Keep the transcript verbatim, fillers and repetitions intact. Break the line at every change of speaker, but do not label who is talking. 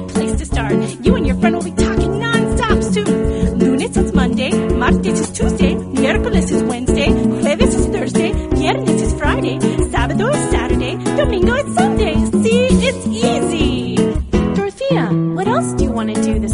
great place to start. You and your friend will be talking non-stop soon. Lunes is Monday, martes is Tuesday, miércoles is Wednesday, jueves is Thursday, viernes is Friday, sábado is Saturday, domingo is Sunday. See, it's easy.
Dorothea, what else do you want to do this